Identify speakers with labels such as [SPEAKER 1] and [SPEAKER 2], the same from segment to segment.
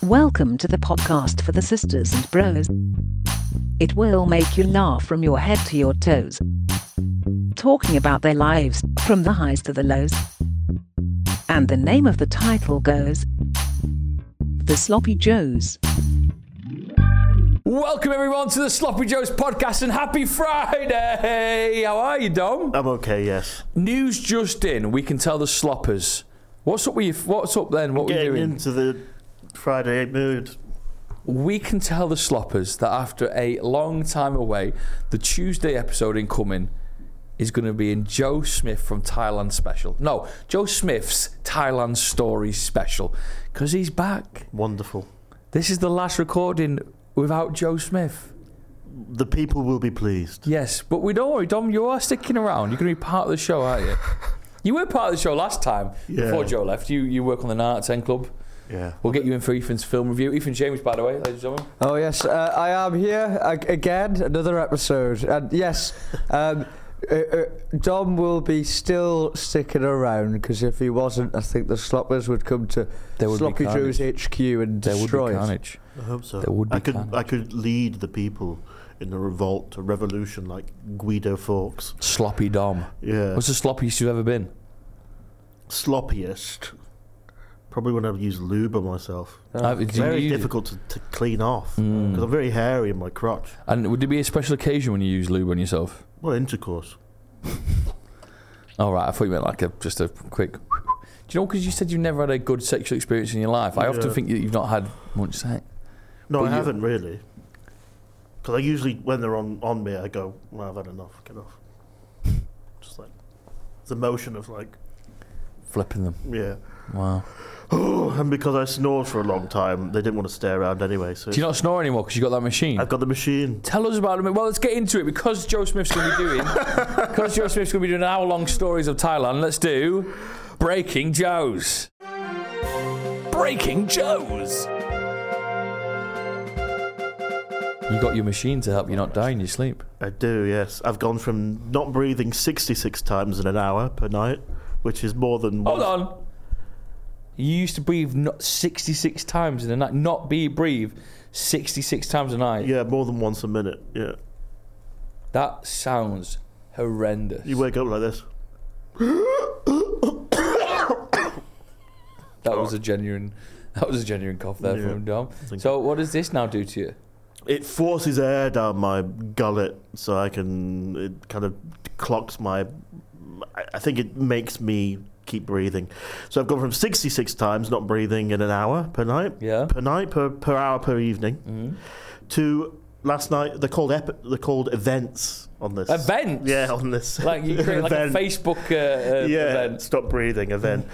[SPEAKER 1] Welcome to the podcast for the sisters and bros. It will make you laugh from your head to your toes. Talking about their lives, from the highs to the lows. And the name of the title goes The Sloppy Joes.
[SPEAKER 2] Welcome everyone to the Sloppy Joes podcast and happy Friday! How are you, Dom?
[SPEAKER 3] I'm okay, yes.
[SPEAKER 2] News just in, we can tell the sloppers. What's up with you? What's up then? What are we
[SPEAKER 3] Getting
[SPEAKER 2] doing?
[SPEAKER 3] into the Friday mood.
[SPEAKER 2] We can tell the sloppers that after a long time away, the Tuesday episode incoming is going to be in Joe Smith from Thailand special. No, Joe Smith's Thailand Stories special, because he's back.
[SPEAKER 3] Wonderful.
[SPEAKER 2] This is the last recording without Joe Smith.
[SPEAKER 3] The people will be pleased.
[SPEAKER 2] Yes, but we don't worry, Dom, you are sticking around. You're going to be part of the show, aren't you? You were part of the show last time, before Joe left. You work on the 9 out of 10 Club.
[SPEAKER 3] Yeah.
[SPEAKER 2] We'll get you in for Ethan's film review. Ethan James, by the way, ladies and gentlemen.
[SPEAKER 4] Oh, yes, I am here again, another episode. And yes, Dom will be still sticking around, because if he wasn't, I think the sloppers would come to Sloppy Joe's HQ and destroy
[SPEAKER 2] There would be
[SPEAKER 4] it.
[SPEAKER 2] carnage.
[SPEAKER 3] I hope so.
[SPEAKER 2] There would be
[SPEAKER 3] I could lead the people in a revolt, a revolution like Guido Fawkes.
[SPEAKER 2] Sloppy Dom.
[SPEAKER 3] Yeah.
[SPEAKER 2] What's the sloppiest you've ever been?
[SPEAKER 3] Sloppiest. Probably when I've used lube on myself.
[SPEAKER 2] use
[SPEAKER 3] Very difficult to clean off, because I'm very hairy in my crotch.
[SPEAKER 2] And would there be a special occasion when you use lube on yourself?
[SPEAKER 3] Well, intercourse.
[SPEAKER 2] All right, I thought you meant like just a quick... Do you know, because you said you've never had a good sexual experience in your life. I often think that you've not had much sex.
[SPEAKER 3] No,
[SPEAKER 2] But
[SPEAKER 3] I haven't really. Because I usually, when they're on me, I go, well, I've had enough, get off. Just like, the motion of like,
[SPEAKER 2] Flipping them.
[SPEAKER 3] yeah.
[SPEAKER 2] Wow.
[SPEAKER 3] And because I snored for a long time, they didn't want to stay around anyway. So
[SPEAKER 2] Do you not snore anymore because you got that machine?
[SPEAKER 3] I've got the machine.
[SPEAKER 2] Tell us about it. Well, let's get into it, because Joe Smith's going to be doing hour-long stories of Thailand. Let's do Breaking Joes. Breaking Joes. You got your machine to help you not die in your sleep.
[SPEAKER 3] I do, yes. I've gone from not breathing 66 times in an hour per night, which is more than
[SPEAKER 2] Hold on. You used to breathe 66 times in a night. Breathe 66 times a night.
[SPEAKER 3] Yeah, more than once a minute, yeah.
[SPEAKER 2] That sounds horrendous.
[SPEAKER 3] You wake up like this.
[SPEAKER 2] That was a genuine cough there
[SPEAKER 3] Yeah.
[SPEAKER 2] from Dom.
[SPEAKER 3] Thank
[SPEAKER 2] So what does this now do to you?
[SPEAKER 3] It forces air down my gullet, so it kind of clocks my... I think it makes me keep breathing. So I've gone from 66 times not breathing in an hour per night,
[SPEAKER 2] Yeah.
[SPEAKER 3] per hour per evening, to last night. They're called events on this.
[SPEAKER 2] Events?
[SPEAKER 3] Yeah, on this.
[SPEAKER 2] Like you create like a
[SPEAKER 3] event.
[SPEAKER 2] Facebook
[SPEAKER 3] Yeah,
[SPEAKER 2] event.
[SPEAKER 3] stop breathing event.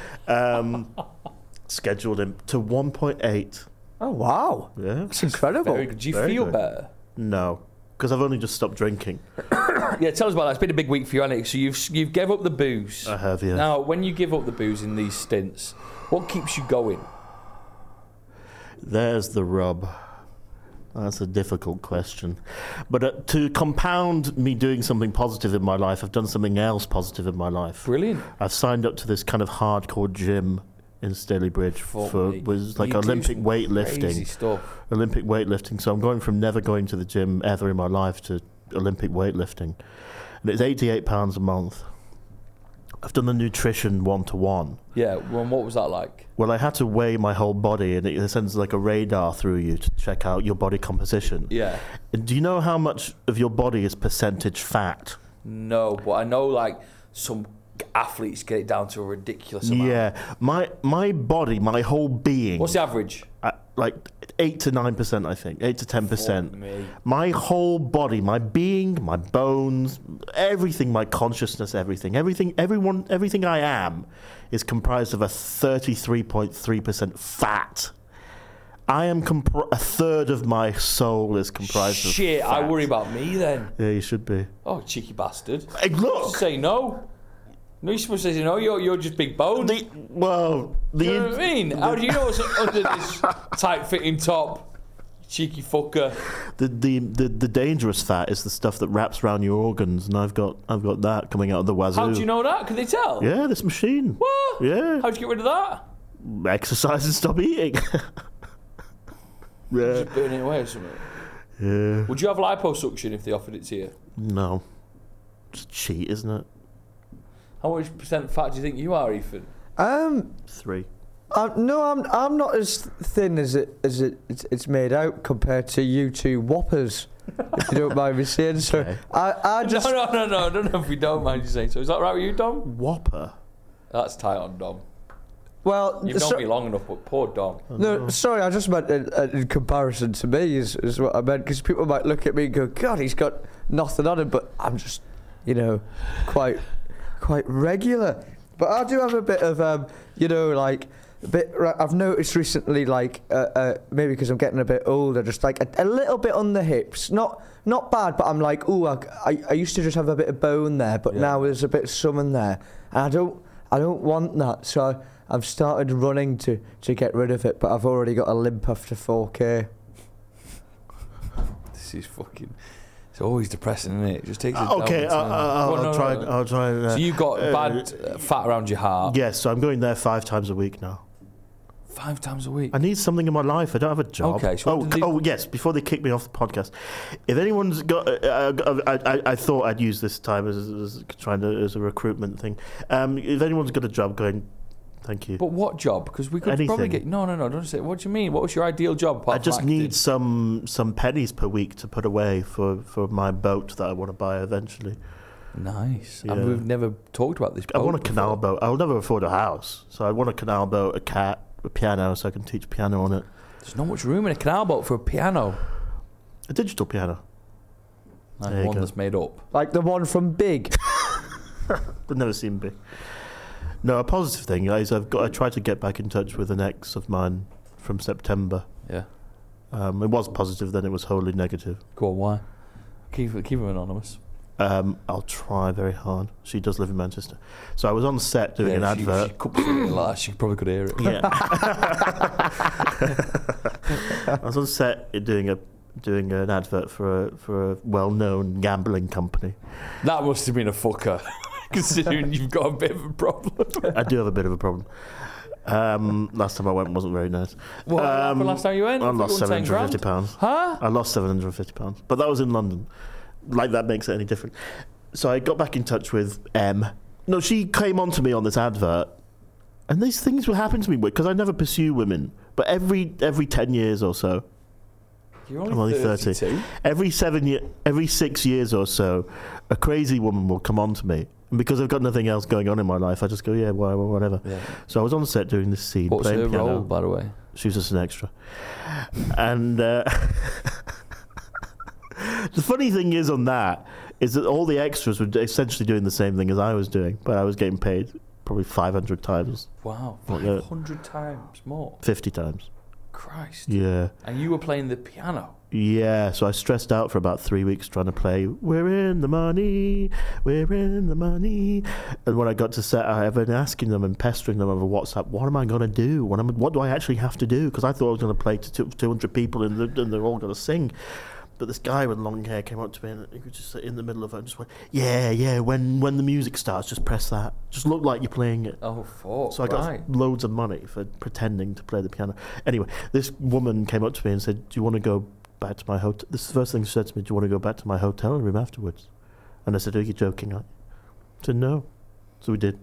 [SPEAKER 3] Scheduled him to 1.8.
[SPEAKER 4] Oh, wow.
[SPEAKER 3] Yeah,
[SPEAKER 4] That's incredible.
[SPEAKER 2] Very good. Do you
[SPEAKER 3] Very
[SPEAKER 2] feel
[SPEAKER 3] good.
[SPEAKER 2] better?
[SPEAKER 3] no, because I've only just stopped drinking.
[SPEAKER 2] Yeah, tell us about that. It's been a big week for you, Alex. So you've gave up the booze.
[SPEAKER 3] I have, yeah.
[SPEAKER 2] Now, when you give up the booze in these stints, what keeps you going?
[SPEAKER 3] There's the rub. That's a difficult question. But to compound me doing something positive in my life, I've done something else positive in my life.
[SPEAKER 2] Brilliant.
[SPEAKER 3] I've signed up to this kind of hardcore gym in Stalybridge was like
[SPEAKER 2] You do
[SPEAKER 3] Olympic
[SPEAKER 2] some
[SPEAKER 3] weightlifting.
[SPEAKER 2] Crazy stuff.
[SPEAKER 3] Olympic weightlifting. So I'm going from never going to the gym ever in my life to Olympic weightlifting. And it's £88 a month. I've done the nutrition 1-to-1.
[SPEAKER 2] Yeah. Well, what was that like?
[SPEAKER 3] Well, I had to weigh my whole body, and it sends like a radar through you to check out your body composition.
[SPEAKER 2] Yeah.
[SPEAKER 3] And do you know how much of your body is percentage fat?
[SPEAKER 2] No, but I know like some athletes get it down to a ridiculous amount.
[SPEAKER 3] Yeah. My body, my whole being.
[SPEAKER 2] What's the average?
[SPEAKER 3] Like 8 to 9%, I think. 8 to 10%.
[SPEAKER 2] Fuck me.
[SPEAKER 3] My whole body, my being, my bones, everything, my consciousness, everything I am is comprised of a 33.3% fat. I am a third of my soul is comprised of
[SPEAKER 2] Shit,
[SPEAKER 3] fat.
[SPEAKER 2] I worry about me then.
[SPEAKER 3] Yeah, you should be.
[SPEAKER 2] Oh, cheeky bastard.
[SPEAKER 3] Hey, look!
[SPEAKER 2] Say no. No, you're supposed to say no. You're just big bone.
[SPEAKER 3] You know
[SPEAKER 2] what I mean? How do you know what's under this tight-fitting top? Cheeky fucker.
[SPEAKER 3] The dangerous fat is the stuff that wraps around your organs, and I've got that coming out of the wazoo.
[SPEAKER 2] How do you know that? Can they tell?
[SPEAKER 3] Yeah, this machine.
[SPEAKER 2] What?
[SPEAKER 3] Yeah.
[SPEAKER 2] How'd you get rid of that?
[SPEAKER 3] Exercise and stop eating. Yeah.
[SPEAKER 2] Just burn it away or something.
[SPEAKER 3] Yeah.
[SPEAKER 2] Would you have liposuction if they offered it to you?
[SPEAKER 3] No. It's a cheat, isn't it?
[SPEAKER 2] How much % fat do you think you are, Ethan?
[SPEAKER 3] 3.
[SPEAKER 4] No, I'm not as thin as it's made out compared to you two whoppers. If you don't mind me saying so.
[SPEAKER 3] Okay.
[SPEAKER 4] I just
[SPEAKER 2] No. I don't know if we don't mind you saying so. Is that right with you, Dom?
[SPEAKER 3] Whopper?
[SPEAKER 2] That's tight on Dom.
[SPEAKER 4] well,
[SPEAKER 2] You've known me long enough, but poor Dom.
[SPEAKER 4] no, sorry, I just meant in comparison to me is what I meant, because people might look at me and go, God, he's got nothing on him, but I'm just, quite regular. But I do have a bit of, I've noticed recently, maybe because I'm getting a bit older, just like a little bit on the hips. Not bad, but I'm like, I used to just have a bit of bone there, but now there's a bit of some in there, and I don't want that. So I've started running to get rid of it, but I've already got a limp after 4K.
[SPEAKER 2] This is fucking... It's always depressing, isn't it? It just takes it
[SPEAKER 3] Okay,
[SPEAKER 2] down.
[SPEAKER 3] I'll try. I'll try.
[SPEAKER 2] So you've got bad fat around your heart.
[SPEAKER 3] Yes, so I'm going there 5 times a week now.
[SPEAKER 2] 5 times a week?
[SPEAKER 3] I need something in my life. I don't have a job.
[SPEAKER 2] Okay, so
[SPEAKER 3] yes, before they kick me off the podcast. If anyone's got... I thought I'd use this time as a recruitment thing. If anyone's got a job going... Thank you.
[SPEAKER 2] But what job? Because we could probably get... No, don't say... What do you mean? What was your ideal job?
[SPEAKER 3] I just need some pennies per week to put away for my boat that I want to buy eventually.
[SPEAKER 2] Nice.
[SPEAKER 3] Yeah.
[SPEAKER 2] And we've never talked about this boat.
[SPEAKER 3] I want a canal boat. I'll never afford a house. So I want a canal boat, a cat, a piano, so I can teach piano on it.
[SPEAKER 2] There's not much room in a canal boat for a piano.
[SPEAKER 3] A digital piano.
[SPEAKER 2] Like one that's made up.
[SPEAKER 4] Like the one from Big.
[SPEAKER 3] I've never seen Big. No, a positive thing is I tried to get back in touch with an ex of mine from September.
[SPEAKER 2] Yeah.
[SPEAKER 3] It was positive, then it was wholly negative.
[SPEAKER 2] Go on, why? Keep him anonymous.
[SPEAKER 3] I'll try very hard. She does live in Manchester. So I was on set doing an advert.
[SPEAKER 2] She could like that. She probably could hear it.
[SPEAKER 3] Yeah. I was on set doing an advert for a well-known gambling company.
[SPEAKER 2] That must have been a fucker. Considering you've got a bit of a problem.
[SPEAKER 3] I do have a bit of a problem. Last time I went wasn't very nice.
[SPEAKER 2] What happened last time you went?
[SPEAKER 3] I lost £750.
[SPEAKER 2] Huh?
[SPEAKER 3] I lost £750. But that was in London. Like that makes it any different. So I got back in touch with M. No, she came on to me on this advert. And these things will happen to me because I never pursue women. But every 10 years or so.
[SPEAKER 2] You're
[SPEAKER 3] I'm only 30. Every 6 years or so, a crazy woman will come on to me. And because I've got nothing else going on in my life, I just go, yeah, whatever. Yeah. So I was on set doing this scene.
[SPEAKER 2] What's her
[SPEAKER 3] piano.
[SPEAKER 2] role, by the way?
[SPEAKER 3] She was just an extra. And the funny thing is on that is that all the extras were essentially doing the same thing as I was doing, but I was getting paid probably 500 times.
[SPEAKER 2] Wow, 500 times more?
[SPEAKER 3] 50 times.
[SPEAKER 2] Christ.
[SPEAKER 3] Yeah.
[SPEAKER 2] And you were playing the piano?
[SPEAKER 3] Yeah, so I stressed out for about 3 weeks trying to play We're in the Money. And when I got to set, I've been asking them and pestering them over WhatsApp, what am I going to do? What do I actually have to do? Because I thought I was going to play to 200 people and they're all going to sing. But this guy with long hair came up to me and he was just in the middle of it and just went, yeah, when the music starts, just press that. Just look like you're playing it.
[SPEAKER 2] Oh, fuck.
[SPEAKER 3] So I got loads of money for pretending to play the piano. Anyway, this woman came up to me and said, do you want to go back to my hotel? This is the first thing she said to me, do you want to go back to my hotel room afterwards? And I said, are you joking? I said, no. So we did.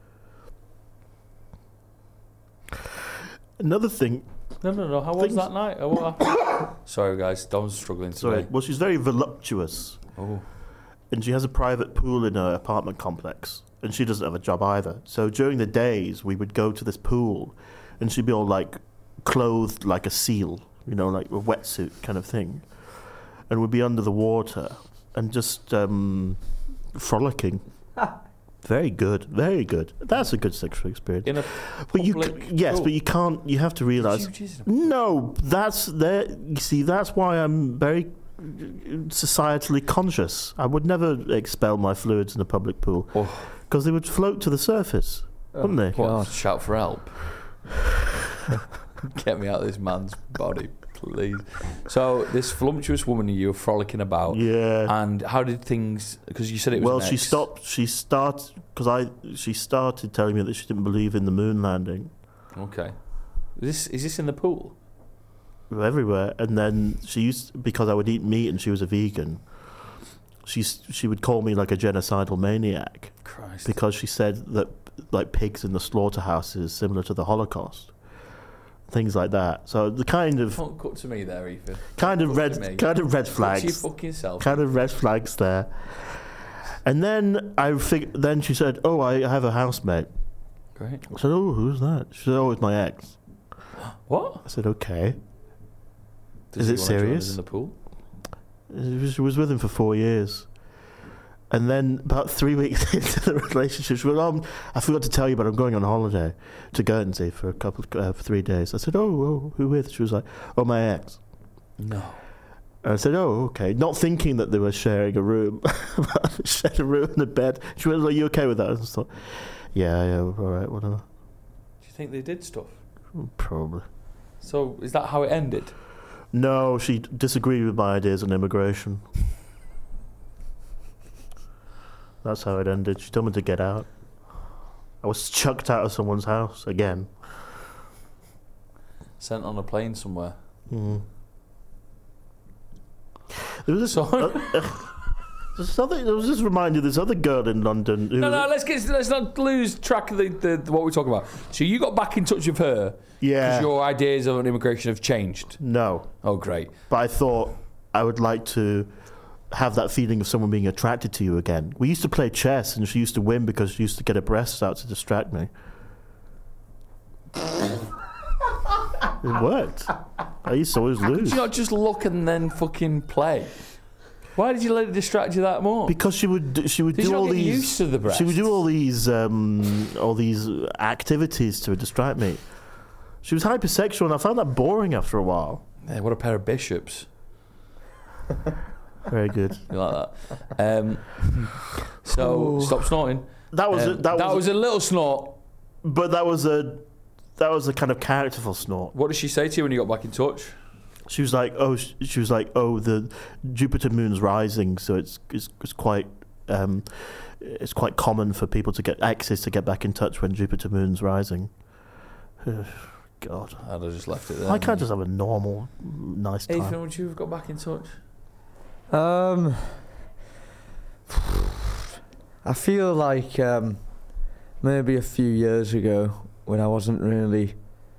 [SPEAKER 3] Another thing...
[SPEAKER 2] No. How was that night? What happened? Sorry, guys. Dom's struggling today.
[SPEAKER 3] Sorry. Well, she's very voluptuous.
[SPEAKER 2] Oh.
[SPEAKER 3] And she has a private pool in her apartment complex. And she doesn't have a job either. So during the days, we would go to this pool. And she'd be all, like, clothed like a seal. You know, like a wetsuit kind of thing. And we'd be under the water. And just frolicking. Very good, very good. That's a good sexual experience.
[SPEAKER 2] In a public
[SPEAKER 3] yes,
[SPEAKER 2] pool.
[SPEAKER 3] but you can't. You have to realise. No, that's there. You see, that's why I'm very societally conscious. I would never expel my fluids in a public pool because they would float to the surface, wouldn't they?
[SPEAKER 2] What, shout for help. Get me out of this man's body, please. So this voluptuous woman you were frolicking about.
[SPEAKER 3] Yeah.
[SPEAKER 2] And how did things? Because you said it was.
[SPEAKER 3] Well, she started telling me that she didn't believe in the moon landing.
[SPEAKER 2] Okay. Is this in the pool?
[SPEAKER 3] everywhere. And then because I would eat meat and she was a vegan, she would call me like a genocidal maniac.
[SPEAKER 2] Christ.
[SPEAKER 3] Because she said that like pigs in the slaughterhouse is similar to the Holocaust. Things like that. So the kind of
[SPEAKER 2] Don't cut to me there, Ethan.
[SPEAKER 3] kind of red
[SPEAKER 2] me.
[SPEAKER 3] flags.
[SPEAKER 2] Cut to your fucking self.
[SPEAKER 3] Kind of red flags there. And then then she said, "Oh, I have a housemate."
[SPEAKER 2] Great.
[SPEAKER 3] I said, "Oh, who's that?" She said, "Oh, it's my ex."
[SPEAKER 2] What?
[SPEAKER 3] I said, "Okay."
[SPEAKER 2] Does
[SPEAKER 3] Is
[SPEAKER 2] he
[SPEAKER 3] it
[SPEAKER 2] wanna join us
[SPEAKER 3] serious?
[SPEAKER 2] in the pool?
[SPEAKER 3] She was with him for 4 years. And then about 3 weeks into the relationship, she went, I forgot to tell you, but I'm going on holiday to Guernsey for 3 days. I said, oh, who with? She was like, oh, my ex.
[SPEAKER 2] No.
[SPEAKER 3] And I said, oh, okay. Not thinking that they were sharing a room. Shared a room and a bed. She went, are you okay with that? I just thought, yeah, all right, whatever.
[SPEAKER 2] Do you think they did stuff?
[SPEAKER 3] Probably.
[SPEAKER 2] So is that how it ended?
[SPEAKER 3] No, she disagreed with my ideas on immigration. That's how it ended. She told me to get out. I was chucked out of someone's house again.
[SPEAKER 2] Sent on a plane somewhere.
[SPEAKER 3] Mm. There was just reminded this other girl in London. Who
[SPEAKER 2] No, let's not lose track of the what we're talking about. So you got back in touch with her
[SPEAKER 3] Yeah.
[SPEAKER 2] because your ideas on immigration have changed.
[SPEAKER 3] No,
[SPEAKER 2] Oh, great.
[SPEAKER 3] but I thought I would like to have that feeling of someone being attracted to you again. We used to play chess, and she used to win because she used to get her breasts out to distract me. It worked. I used to always
[SPEAKER 2] Could
[SPEAKER 3] lose.
[SPEAKER 2] you not just look and then fucking play? Why did you let it distract you that more?
[SPEAKER 3] Because she would
[SPEAKER 2] Did you
[SPEAKER 3] do
[SPEAKER 2] not
[SPEAKER 3] all
[SPEAKER 2] get
[SPEAKER 3] these.
[SPEAKER 2] used to the breasts?
[SPEAKER 3] She would do all these activities to distract me. She was hypersexual, and I found that boring after a while.
[SPEAKER 2] Yeah, what a pair of bishops.
[SPEAKER 3] Very good.
[SPEAKER 2] You like that? So stop snorting.
[SPEAKER 3] That was
[SPEAKER 2] That was a little snort.
[SPEAKER 3] but that was a kind of characterful snort.
[SPEAKER 2] What did she say to you when you got back in touch?
[SPEAKER 3] She was like, the Jupiter moon's rising, so it's quite common for people to get exes to get back in touch when Jupiter moon's rising. God,
[SPEAKER 2] I'd have just left it there.
[SPEAKER 3] I can't just have a normal, nice time.
[SPEAKER 2] Ethan, would you have got back in touch?
[SPEAKER 4] I feel like maybe a few years ago when I wasn't really,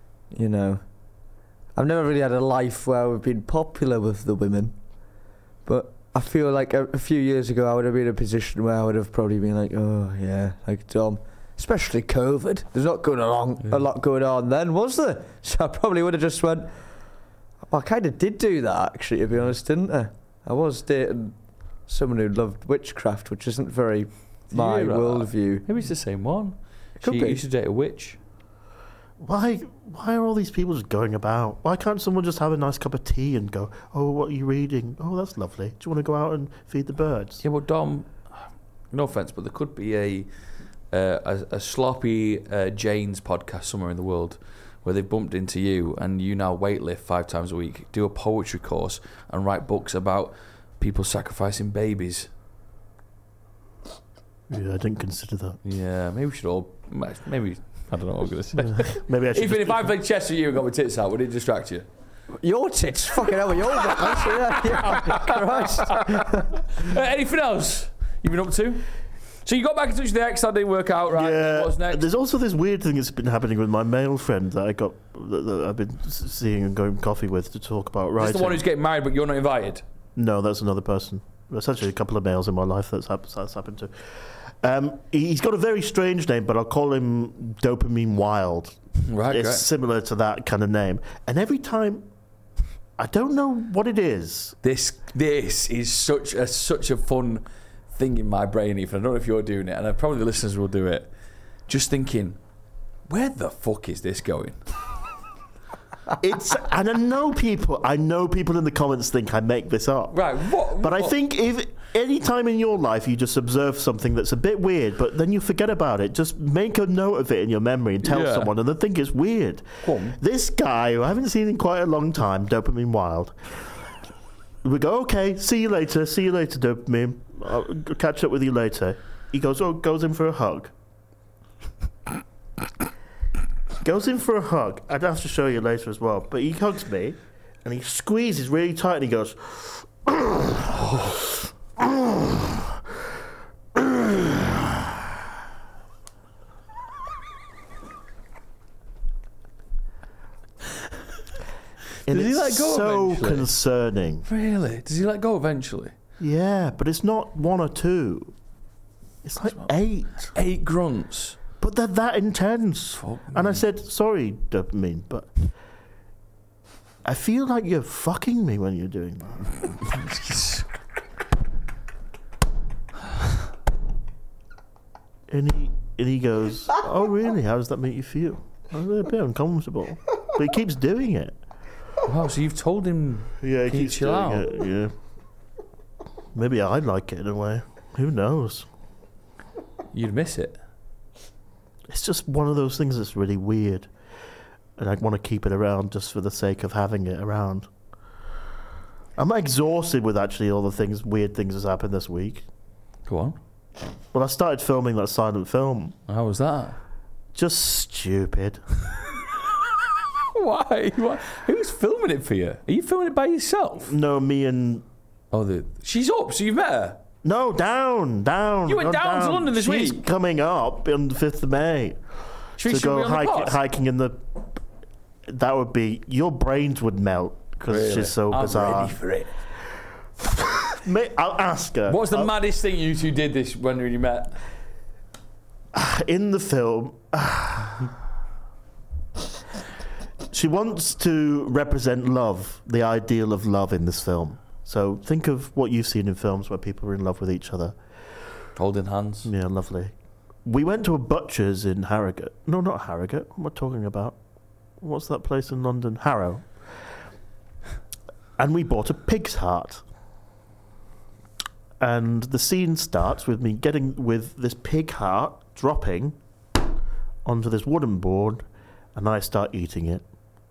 [SPEAKER 4] I've never really had a life where I've been popular with the women, but I feel like a few years ago I would have been in a position where I would have probably been like, oh yeah, like Dom. Especially COVID. There's not a lot going on then, was there? So I probably would have just went, well, I kind of did do that, actually, to be honest, didn't I? I was dating someone who loved witchcraft, which isn't very my
[SPEAKER 2] hear about
[SPEAKER 4] worldview.
[SPEAKER 2] Maybe it's the same one.
[SPEAKER 4] Could
[SPEAKER 2] She
[SPEAKER 4] be.
[SPEAKER 2] used to date a witch.
[SPEAKER 3] Why are all these people just going about? Why can't someone just have a nice cup of tea and go, oh, what are you reading? Oh, that's lovely. Do you want to go out and feed the birds?
[SPEAKER 2] Yeah, well, Dom, no offence, but there could be a sloppy Jane's podcast somewhere in the world where they've bumped into you and you now weightlift 5 times a week, do a poetry course and write books about people sacrificing babies.
[SPEAKER 3] Yeah, I didn't consider that.
[SPEAKER 2] Yeah, maybe we should all... Maybe... I don't know what I'm going to say.
[SPEAKER 3] Maybe I should.
[SPEAKER 2] Even if I played chess with you and got my tits out, would it distract you?
[SPEAKER 4] Your tits, fucking hell, your Christ.
[SPEAKER 2] Anything else you've been up to? So you got back in touch with the ex, that didn't work out, right?
[SPEAKER 3] Yeah,
[SPEAKER 2] What's next?
[SPEAKER 3] there's also this weird thing that's been happening with my male friend that I've been seeing and going coffee with to talk about
[SPEAKER 2] Is
[SPEAKER 3] writing.
[SPEAKER 2] this the one who's getting married but you're not invited?
[SPEAKER 3] No, that's another person. There's actually a couple of males in my life that's happened to. He's got a very strange name, but I'll call him Dopamine Wild.
[SPEAKER 2] Right,
[SPEAKER 3] It's
[SPEAKER 2] great.
[SPEAKER 3] similar to that kind of name. And every time, I don't know what it is.
[SPEAKER 2] This is such a fun thing in my brain, Ethan. I don't know if you're doing it, and probably the listeners will do it. Just thinking, where the fuck is this going?
[SPEAKER 3] And I know people in the comments think I make this up.
[SPEAKER 2] Right, what?
[SPEAKER 3] But I think if any time in your life you just observe something that's a bit weird, but then you forget about it, just make a note of it in your memory and tell
[SPEAKER 2] Yeah.
[SPEAKER 3] someone, and they think it's weird.
[SPEAKER 2] Go on.
[SPEAKER 3] This guy, who I haven't seen in quite a long time, Dopamine Wild, we go, okay, see you later, Dopamine. I'll catch up with you later. He goes in for a hug. Goes in for a hug. I'd have to show you later as well. But he hugs me, And he squeezes really tight and he goes... And
[SPEAKER 2] Does he
[SPEAKER 3] it's
[SPEAKER 2] let go
[SPEAKER 3] so
[SPEAKER 2] eventually?
[SPEAKER 3] concerning.
[SPEAKER 2] Really? Does he let go eventually?
[SPEAKER 3] Yeah, but it's not 1 or 2. It's like 8.
[SPEAKER 2] 8 grunts.
[SPEAKER 3] But they're that intense.
[SPEAKER 2] Fuck
[SPEAKER 3] And I
[SPEAKER 2] me.
[SPEAKER 3] said, sorry, dopamine, but I feel like you're fucking me when you're doing that. And he goes, oh, really? How does that make you feel? I was a bit uncomfortable. But he keeps doing it.
[SPEAKER 2] Wow, so you've told him...
[SPEAKER 3] Yeah, he
[SPEAKER 2] Can you
[SPEAKER 3] keeps
[SPEAKER 2] chill
[SPEAKER 3] doing
[SPEAKER 2] out?
[SPEAKER 3] it. Yeah. Maybe I'd like it in a way. Who knows?
[SPEAKER 2] You'd miss it.
[SPEAKER 3] It's just one of those things that's really weird. And I want to keep it around just for the sake of having it around. I'm exhausted with actually all the weird things that's happened this week.
[SPEAKER 2] Go on.
[SPEAKER 3] Well, I started filming that silent film.
[SPEAKER 2] How was that?
[SPEAKER 3] Just stupid.
[SPEAKER 2] Why? Who's filming it for you? Are you filming it by yourself?
[SPEAKER 3] No, me and...
[SPEAKER 2] Oh, she's up, so you've met her?
[SPEAKER 3] No, down.
[SPEAKER 2] You went
[SPEAKER 3] not
[SPEAKER 2] down to London this
[SPEAKER 3] She's
[SPEAKER 2] week?
[SPEAKER 3] coming up on the 5th of May.
[SPEAKER 2] Should we
[SPEAKER 3] to go
[SPEAKER 2] be on the pod?
[SPEAKER 3] hiking in the... That would be... Your brains would melt because
[SPEAKER 2] Really?
[SPEAKER 3] she's so
[SPEAKER 2] I'm
[SPEAKER 3] bizarre.
[SPEAKER 2] ready for it.
[SPEAKER 3] Mate, I'll ask her.
[SPEAKER 2] What's the maddest thing you two did this when you met?
[SPEAKER 3] In the film... She wants to represent love, the ideal of love in this film. So think of what you've seen in films where people are in love with each other.
[SPEAKER 2] Holding hands.
[SPEAKER 3] Yeah, lovely. We went to a butcher's in Harrogate. No, not Harrogate. What am I talking about? What's that place in London? Harrow. And we bought a pig's heart. And the scene starts with me getting with this pig heart dropping onto this wooden board, and I start eating it.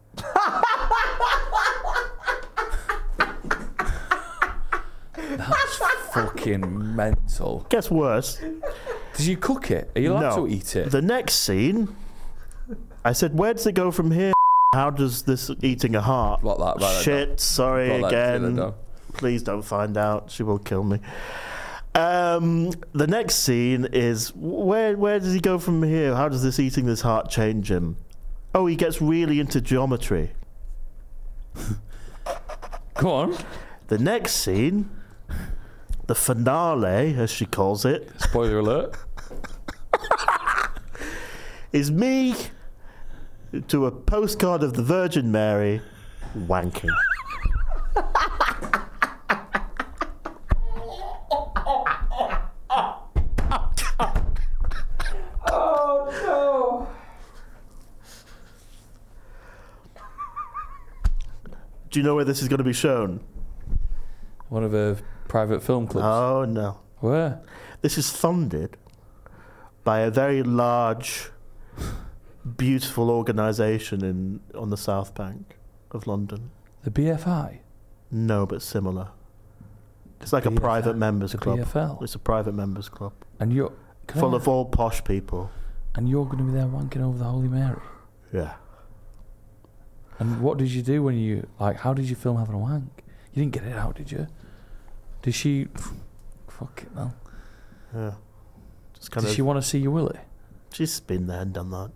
[SPEAKER 2] That's fucking mental.
[SPEAKER 3] Gets worse.
[SPEAKER 2] Did you cook it? Are you allowed
[SPEAKER 3] No.
[SPEAKER 2] to eat it?
[SPEAKER 3] The next scene, I said, where does it go from here? How does this eating a heart?
[SPEAKER 2] What that? Right,
[SPEAKER 3] Shit, sorry
[SPEAKER 2] Got that
[SPEAKER 3] again.
[SPEAKER 2] down.
[SPEAKER 3] Please don't find out. She will kill me. The next scene is, where does he go from here? How does this eating this heart change him? Oh, he gets really into geometry.
[SPEAKER 2] Go on.
[SPEAKER 3] The next scene, the finale, as she calls it,
[SPEAKER 2] Spoiler alert.
[SPEAKER 3] is me to a postcard of the Virgin Mary wanking.
[SPEAKER 4] Oh
[SPEAKER 3] Do you know where this is going to be shown?
[SPEAKER 2] One of her private film clubs.
[SPEAKER 3] Oh, no.
[SPEAKER 2] Where?
[SPEAKER 3] This is funded by a very large, beautiful organisation on the South Bank of London.
[SPEAKER 2] The BFI?
[SPEAKER 3] No, but similar. It's like
[SPEAKER 2] BFL?
[SPEAKER 3] a private members
[SPEAKER 2] The
[SPEAKER 3] club.
[SPEAKER 2] BFL?
[SPEAKER 3] It's a private members club.
[SPEAKER 2] And you're...
[SPEAKER 3] Full of all posh people.
[SPEAKER 2] And you're going to be there wanking over the Holy Mary?
[SPEAKER 3] Yeah.
[SPEAKER 2] And what did you do when you... Like, how did you film having a wank? You didn't get it out, did you? Did she... Fuck it, no.
[SPEAKER 3] Yeah. Just kind
[SPEAKER 2] Did
[SPEAKER 3] of.
[SPEAKER 2] she want to see you willy?
[SPEAKER 3] She's been there and done that.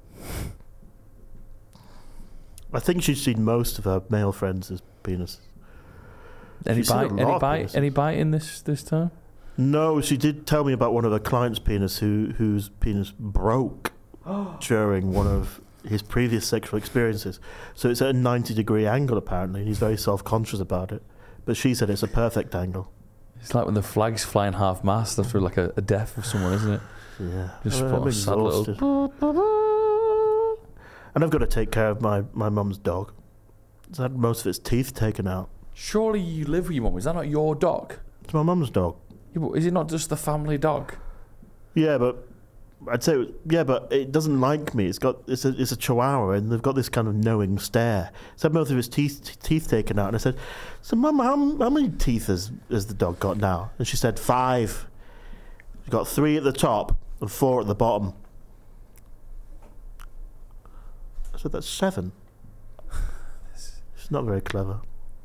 [SPEAKER 3] I think she's seen most of her male friends' penis.
[SPEAKER 2] Any
[SPEAKER 3] She's seen a
[SPEAKER 2] bite?
[SPEAKER 3] lot
[SPEAKER 2] Any
[SPEAKER 3] of
[SPEAKER 2] bite?
[SPEAKER 3] penises.
[SPEAKER 2] Any bite in this time?
[SPEAKER 3] No, she did tell me about one of her clients' penis whose penis broke during one of his previous sexual experiences. So it's at a 90-degree angle, apparently, and he's very self-conscious about it. But she said it's a perfect angle.
[SPEAKER 2] It's like when the flag's flying half-mast after like a death of someone, isn't it?
[SPEAKER 3] Yeah.
[SPEAKER 2] Just
[SPEAKER 3] I'm
[SPEAKER 2] put a sad little...
[SPEAKER 3] exhausted. And I've got to take care of my mum's dog. It's had most of its teeth taken out.
[SPEAKER 2] Surely you live with your mum. Is that not your dog?
[SPEAKER 3] It's my mum's dog.
[SPEAKER 2] Yeah, but is it not just the family dog?
[SPEAKER 3] Yeah, but I'd say but it doesn't like me. It's a Chihuahua, and they've got this kind of knowing stare. It's had most of its teeth taken out, and I said, "So, Mum, how many teeth has the dog got now?" And she said 5. She's got 3 at the top and 4 at the bottom. I said, "That's 7." She's not very clever.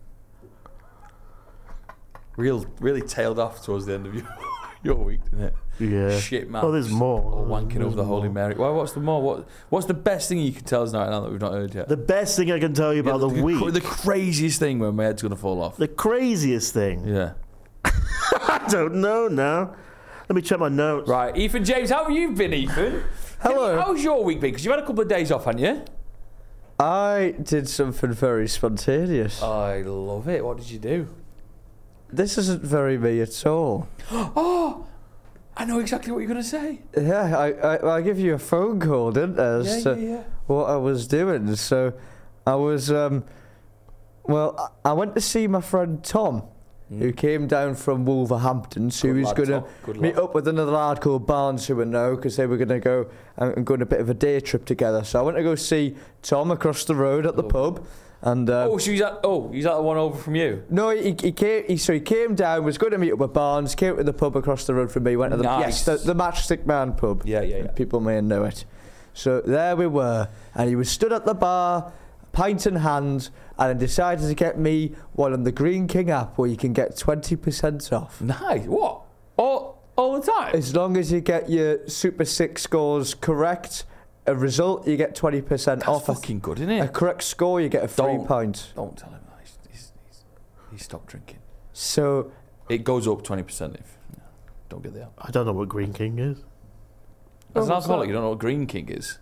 [SPEAKER 2] really tailed off towards the end of your week, didn't it?
[SPEAKER 3] Yeah.
[SPEAKER 2] Shit, man.
[SPEAKER 3] Oh, there's more.
[SPEAKER 2] Or wanking
[SPEAKER 3] There's
[SPEAKER 2] over the Holy
[SPEAKER 3] more.
[SPEAKER 2] Mary. Well, what's the more? What's the best thing you can tell us now that we've not heard yet?
[SPEAKER 3] The best thing I can tell you about the week.
[SPEAKER 2] The craziest thing where my head's going to fall off.
[SPEAKER 3] The craziest thing.
[SPEAKER 2] Yeah.
[SPEAKER 3] I don't know now. Let me check my notes.
[SPEAKER 2] Right, Ethan James, how have you been, Ethan?
[SPEAKER 4] Hello.
[SPEAKER 2] How's your week been? Because you've had a couple of days off, haven't you?
[SPEAKER 4] I did something very spontaneous.
[SPEAKER 2] I love it. What did you do?
[SPEAKER 4] This isn't very me at all.
[SPEAKER 2] Oh, I know exactly what you're going to say.
[SPEAKER 4] Yeah, I give you a phone call, didn't I? As to what I was doing. So I was, well, I went to see my friend Tom, who came down from Wolverhampton. So he was going to meet up with another lad called Barnes, who I know, because they were going to go and go on a bit of a day trip together. So I went to go see Tom across the road at the pub. And
[SPEAKER 2] so he's at the one over from you?
[SPEAKER 4] No, he came down, was going to meet up with Barnes, came to the pub across the road from me, went to the Matchstick Man pub.
[SPEAKER 2] Yeah.
[SPEAKER 4] People may know it. So there we were, and he was stood at the bar, pint in hand, and decided to get me one on the Green King app where you can get 20% off.
[SPEAKER 2] Nice. What? All the time?
[SPEAKER 4] As long as you get your Super 6 scores correct, a result, you get 20% off.
[SPEAKER 2] That's fucking good, isn't it?
[SPEAKER 4] A correct score, you get a free pint.
[SPEAKER 2] Don't tell him that. He's stopped drinking.
[SPEAKER 4] So
[SPEAKER 2] it goes up 20% if... Don't get the app.
[SPEAKER 3] I don't know what Green King is.
[SPEAKER 2] As an alcoholic, you don't know what Green King is?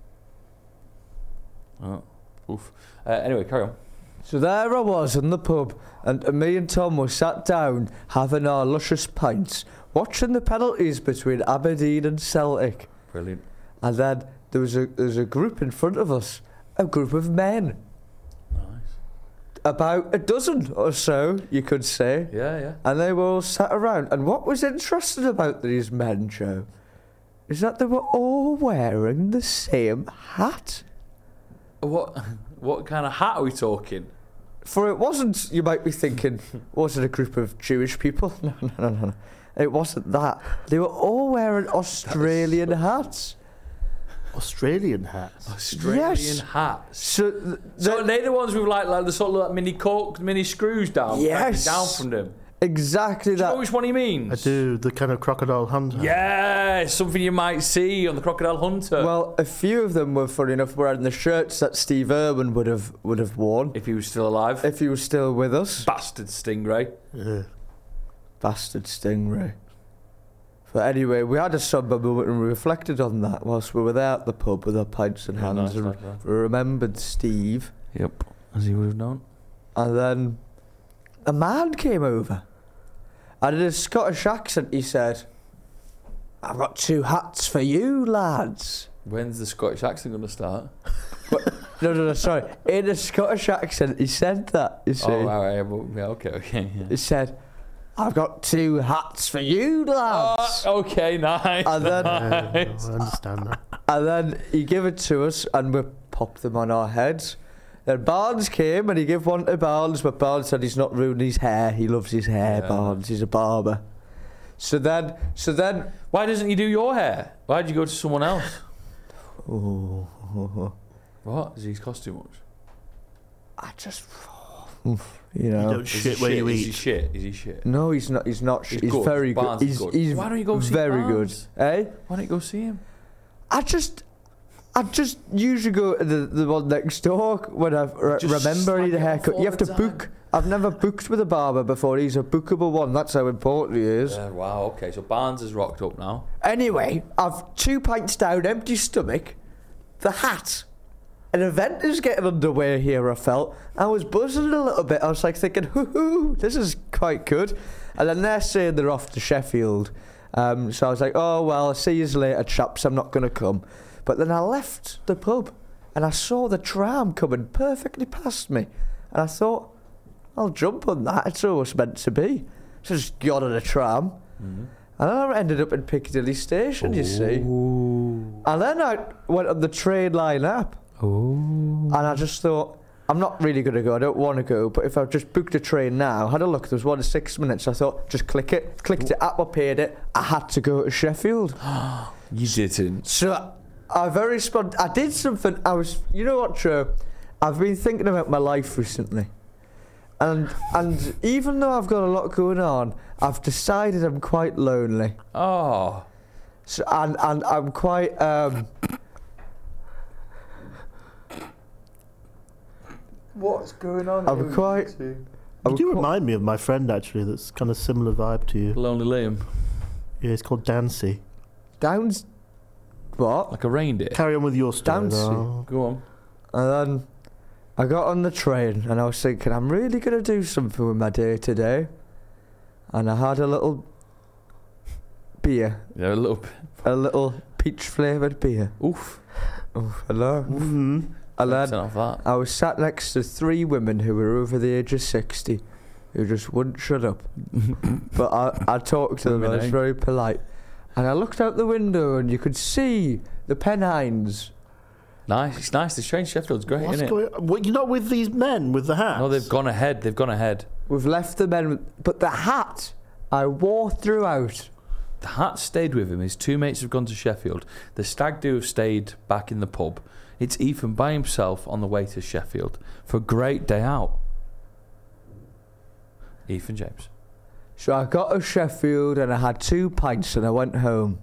[SPEAKER 2] Oh, oof. Anyway, carry on.
[SPEAKER 4] So there I was in the pub, and me and Tom were sat down having our luscious pints, watching the penalties between Aberdeen and Celtic.
[SPEAKER 2] Brilliant.
[SPEAKER 4] And then there was a group in front of us, a group of men.
[SPEAKER 2] Nice.
[SPEAKER 4] About a dozen or so, you could say.
[SPEAKER 2] Yeah.
[SPEAKER 4] And they were all sat around. And what was interesting about these men, Joe, is that they were all wearing the same hat.
[SPEAKER 2] What kind of hat are we talking?
[SPEAKER 4] For it wasn't, you might be thinking, was it a group of Jewish people? No. It wasn't that. They were all wearing Australian hats.
[SPEAKER 3] Australian hats.
[SPEAKER 2] Australian hats.
[SPEAKER 4] So
[SPEAKER 2] they're the ones with like the sort of like mini screws down.
[SPEAKER 4] Yes.
[SPEAKER 2] Down from them.
[SPEAKER 4] Exactly
[SPEAKER 2] Do you know which one he means?
[SPEAKER 3] I do, the kind of crocodile hunter.
[SPEAKER 2] Yeah, something you might see on the Crocodile Hunter.
[SPEAKER 4] Well, a few of them were, funny enough, wearing the shirts that Steve Irwin would have worn.
[SPEAKER 2] If he was still alive.
[SPEAKER 4] If he was still with us.
[SPEAKER 2] Bastard Stingray.
[SPEAKER 3] Yeah.
[SPEAKER 4] Bastard Stingray. But anyway, we had a somber moment and we reflected on that whilst we were there at the pub with our pints in hands.
[SPEAKER 2] Nice.
[SPEAKER 4] We remembered Steve.
[SPEAKER 2] Yep, as he would have known.
[SPEAKER 4] And then a man came over. And in a Scottish accent, he said, "I've got 2 hats for you, lads."
[SPEAKER 2] When's the Scottish accent going to start?
[SPEAKER 4] No, sorry. In a Scottish accent, he said that, you see.
[SPEAKER 2] Oh, right, okay. Yeah.
[SPEAKER 4] He said, "I've got 2 hats for you, lads."
[SPEAKER 2] Okay, nice.
[SPEAKER 4] And then,
[SPEAKER 3] I understand that.
[SPEAKER 4] and then he gave it to us, and we popped them on our heads. Then Barnes came, and he gave one to Barnes, but Barnes said he's not ruining his hair. He loves his hair,
[SPEAKER 2] Yeah.
[SPEAKER 4] Barnes. He's a barber. So then...
[SPEAKER 2] Why doesn't he do your hair? Why'd you go to someone else?
[SPEAKER 4] Oh,
[SPEAKER 2] What? Does he cost too much?
[SPEAKER 4] I just... You know...
[SPEAKER 3] You don't shit where you
[SPEAKER 2] Is
[SPEAKER 3] eat.
[SPEAKER 2] he shit?
[SPEAKER 4] No, he's not. He's not.
[SPEAKER 2] He's
[SPEAKER 4] He's
[SPEAKER 2] good.
[SPEAKER 4] very
[SPEAKER 2] Barnes
[SPEAKER 4] good.
[SPEAKER 2] is
[SPEAKER 4] He's,
[SPEAKER 2] good.
[SPEAKER 4] he's
[SPEAKER 2] Why don't you go see
[SPEAKER 4] very
[SPEAKER 2] Barnes?
[SPEAKER 4] good? Eh?
[SPEAKER 2] Why don't you go see him?
[SPEAKER 4] I just usually go to the one next door when I
[SPEAKER 2] Just
[SPEAKER 4] remember I need a
[SPEAKER 2] slag it
[SPEAKER 4] haircut.
[SPEAKER 2] off
[SPEAKER 4] You have to
[SPEAKER 2] all the time.
[SPEAKER 4] book. I've never booked with a barber before. He's a bookable one. That's how important he is.
[SPEAKER 2] Wow, okay. So Barnes is rocked up now.
[SPEAKER 4] Anyway, I've 2 pints down, empty stomach. The hat. An event is getting underway here, I felt. I was buzzing a little bit. I was like thinking, hoo, this is quite good. And then they're saying they're off to Sheffield. So I was like, oh, well, I'll see you later, chaps. I'm not going to come. But then I left the pub and I saw the tram coming perfectly past me. And I thought, I'll jump on that. It's always meant to be. So I just got on a tram. Mm-hmm. And then I ended up in Piccadilly Station, you see. And then I went on the train line app. And I just thought, I'm not really going to go. I don't want to go. But if I just booked a train now, had a look, there was one in 6 minutes. I thought, just click it. Clicked it, Apple paid it. I had to go to Sheffield.
[SPEAKER 2] You didn't.
[SPEAKER 4] So I did something. You know what, Joe? I've been thinking about my life recently. And even though I've got a lot going on, I've decided I'm quite lonely.
[SPEAKER 2] Oh.
[SPEAKER 4] So, and I'm quite what's going on?
[SPEAKER 3] You do remind me of my friend, actually, that's kind of similar vibe to you.
[SPEAKER 2] Lonely Liam.
[SPEAKER 3] Yeah, it's called Dancy.
[SPEAKER 4] Downs. What?
[SPEAKER 2] Like a reindeer.
[SPEAKER 3] Carry on with your story.
[SPEAKER 4] Dancy.
[SPEAKER 3] though.
[SPEAKER 2] Go on.
[SPEAKER 4] And then I got on the train and I was thinking, I'm really going to do something with my day today. And I had a little beer.
[SPEAKER 2] Yeah,
[SPEAKER 4] A little peach flavoured beer.
[SPEAKER 2] Oof.
[SPEAKER 4] Oh, hello.
[SPEAKER 3] Mm-hmm.
[SPEAKER 4] And then
[SPEAKER 2] Turn off that.
[SPEAKER 4] I was sat next to 3 women who were over the age of 60 who just wouldn't shut up. But I talked to them,
[SPEAKER 2] Women,
[SPEAKER 4] I was
[SPEAKER 2] eh?
[SPEAKER 4] very polite. And I looked out the window and you could see the Pennines.
[SPEAKER 2] Nice. It's nice. The train to Sheffield's great,
[SPEAKER 3] What's
[SPEAKER 2] isn't it?
[SPEAKER 3] going on? What, you're not with these men with the hats?
[SPEAKER 2] No, they've gone ahead. They've gone ahead.
[SPEAKER 4] We've left the men, but the hat I wore throughout.
[SPEAKER 2] The hat stayed with him. His 2 mates have gone to Sheffield. The stag do have stayed back in the pub. It's Ethan by himself on the way to Sheffield for a great day out. Ethan James.
[SPEAKER 4] So I got to Sheffield and I had 2 pints and I went home.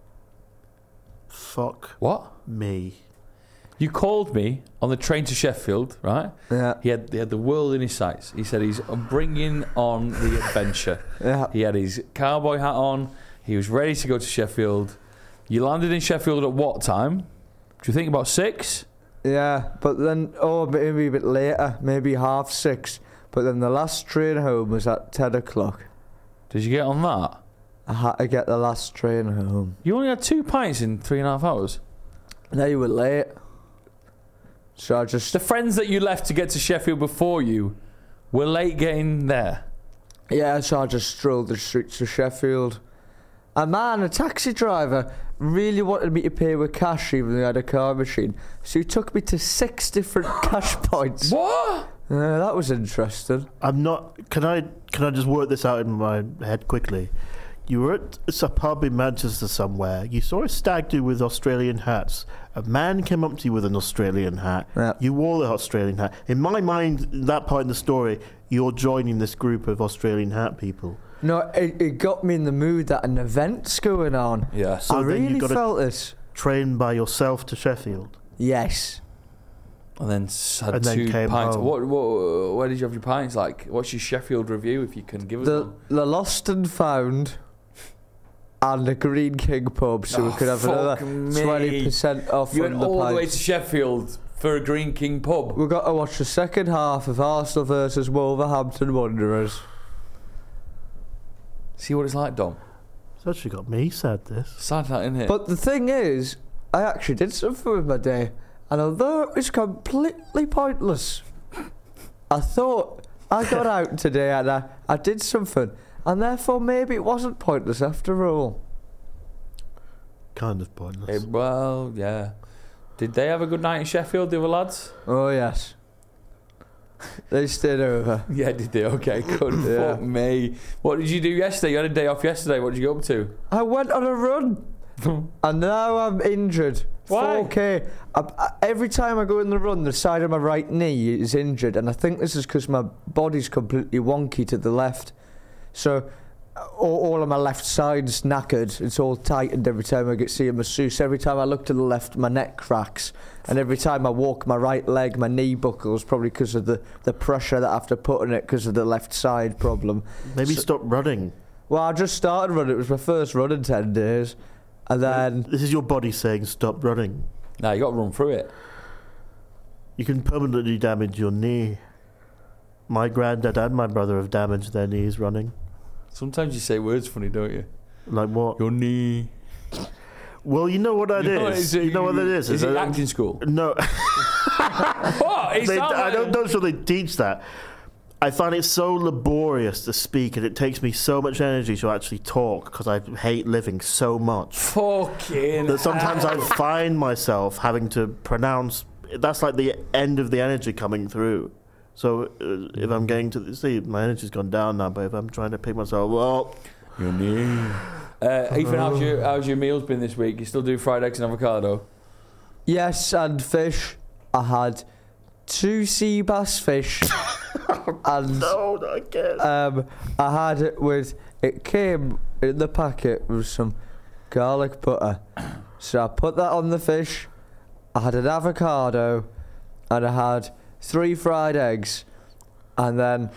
[SPEAKER 3] Fuck
[SPEAKER 2] What?
[SPEAKER 3] me.
[SPEAKER 2] You called me on the train to Sheffield, right?
[SPEAKER 4] Yeah.
[SPEAKER 2] He had the world in his sights. He said he's bringing on the adventure.
[SPEAKER 4] Yeah.
[SPEAKER 2] He had his cowboy hat on. He was ready to go to Sheffield. You landed in Sheffield at what time? Do you think about 6?
[SPEAKER 4] Yeah, but then, maybe a bit later, maybe 6:30. But then the last train home was at 10 o'clock.
[SPEAKER 2] Did you get on that?
[SPEAKER 4] I had to get the last train home.
[SPEAKER 2] You only had 2 pints in 3.5 hours.
[SPEAKER 4] They were late. So I just...
[SPEAKER 2] The friends that you left to get to Sheffield before you were late getting there.
[SPEAKER 4] Yeah, so I just strolled the streets of Sheffield. And man, a taxi driver really wanted me to pay with cash even though I had a car machine. So he took me to 6 different cash points.
[SPEAKER 2] What?
[SPEAKER 4] That was interesting.
[SPEAKER 3] I'm not. Can I just work this out in my head quickly? You were at a pub in Manchester somewhere. You saw a stag do with Australian hats. A man came up to you with an Australian hat.
[SPEAKER 4] Yeah.
[SPEAKER 3] You wore the Australian hat. In my mind, that part in the story, you're joining this group of Australian hat people.
[SPEAKER 4] No, it got me in the mood that an event's going on.
[SPEAKER 2] Yeah.
[SPEAKER 3] So
[SPEAKER 4] I
[SPEAKER 3] then you
[SPEAKER 4] really
[SPEAKER 3] got to
[SPEAKER 4] felt this.
[SPEAKER 3] train by yourself to Sheffield.
[SPEAKER 4] Yes.
[SPEAKER 2] And then had
[SPEAKER 3] And then
[SPEAKER 2] 2
[SPEAKER 3] came
[SPEAKER 2] pints.
[SPEAKER 3] home.
[SPEAKER 2] Where did you have your pints? Like, what's your Sheffield review, if you can give us one?
[SPEAKER 4] The Lost and Found and the Green King pub, so we could have another
[SPEAKER 2] fuck me.
[SPEAKER 4] 20% off
[SPEAKER 2] You
[SPEAKER 4] on
[SPEAKER 2] went
[SPEAKER 4] the
[SPEAKER 2] all the way
[SPEAKER 4] pints.
[SPEAKER 2] to Sheffield for a Green King pub.
[SPEAKER 4] We got to watch the second half of Arsenal versus Wolverhampton Wanderers.
[SPEAKER 2] See what it's like, Dom?
[SPEAKER 3] It's actually got me sad, this.
[SPEAKER 2] Sad that, isn't it?
[SPEAKER 4] But the thing is, I actually did something with my day, and although it was completely pointless, I thought I got out today and I did something, and therefore maybe it wasn't pointless after all.
[SPEAKER 3] Kind of pointless.
[SPEAKER 2] Well, yeah. Did they have a good night in Sheffield, the other lads?
[SPEAKER 4] Oh yes. They stayed over.
[SPEAKER 2] Yeah, did they? Okay, good.
[SPEAKER 4] Yeah.
[SPEAKER 2] Fuck me. What did you do yesterday? You had a day off yesterday. What did you get up to?
[SPEAKER 4] I went on a run, and now I'm injured.
[SPEAKER 2] Why?
[SPEAKER 4] 4K. Every time I go in the run, the side of my right knee is injured, and I think this is because my body's completely wonky to the left. So all of my left side's knackered. It's all tightened every time I see a masseuse. Every time I look to the left, my neck cracks. And every time I walk my right leg, my knee buckles, probably because of the pressure that I have to put on it because of the left side problem.
[SPEAKER 3] Maybe stop running.
[SPEAKER 4] Well, I just started running. It was my first run in 10 days. And then...
[SPEAKER 3] This is your body saying stop running.
[SPEAKER 2] No, you got to run through it.
[SPEAKER 3] You can permanently damage your knee. My granddad and my brother have damaged their knees running.
[SPEAKER 2] Sometimes you say words funny, don't you?
[SPEAKER 3] Like what?
[SPEAKER 2] Your knee.
[SPEAKER 3] Well, you know what that
[SPEAKER 2] You know,
[SPEAKER 3] is.
[SPEAKER 2] is it-
[SPEAKER 3] You know what that is.
[SPEAKER 2] Is it acting school?
[SPEAKER 3] No.
[SPEAKER 2] What? It's not
[SPEAKER 3] I
[SPEAKER 2] like-
[SPEAKER 3] don't know sure they teach that. I find it so laborious to speak, and it takes me so much energy to actually talk because I hate living so much
[SPEAKER 2] Fucking
[SPEAKER 3] that sometimes I find myself having to pronounce. That's like the end of the energy coming through. So if I'm getting to see, my energy's gone down now. But if I'm trying to pick myself up,
[SPEAKER 2] Your knee. Ethan, how's your meals been this week? You still do fried eggs and avocado?
[SPEAKER 4] Yes, and fish. I had 2 sea bass fish And
[SPEAKER 3] No, not again.
[SPEAKER 4] I had it with. It came in the packet with some garlic butter. So I put that on the fish. I had an avocado, and I had 3 fried eggs, and then